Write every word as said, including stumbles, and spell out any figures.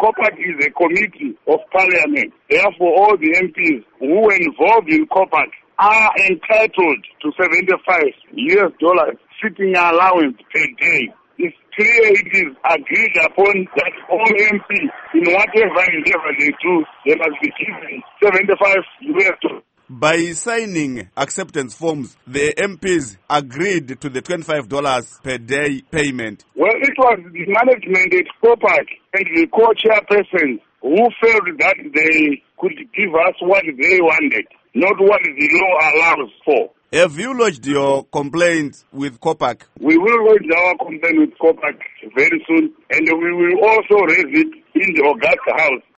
COPAC is a committee of parliament. Therefore, all the M Ps who were involved in COPAC are entitled to seventy-five U S dollars sitting allowance per day. It's clear it is agreed upon that all M Ps, in whatever endeavor they do, they must be given seventy-five U S dollars. By signing acceptance forms, the M Ps agreed to the twenty-five dollars per day payment. Well, it was the management at COPAC and the co-chairperson who felt that they could give us what they wanted, not what the law allows for. Have you lodged your complaint with COPAC? We will lodge our complaint with COPAC very soon, and we will also raise it in the Augusta House.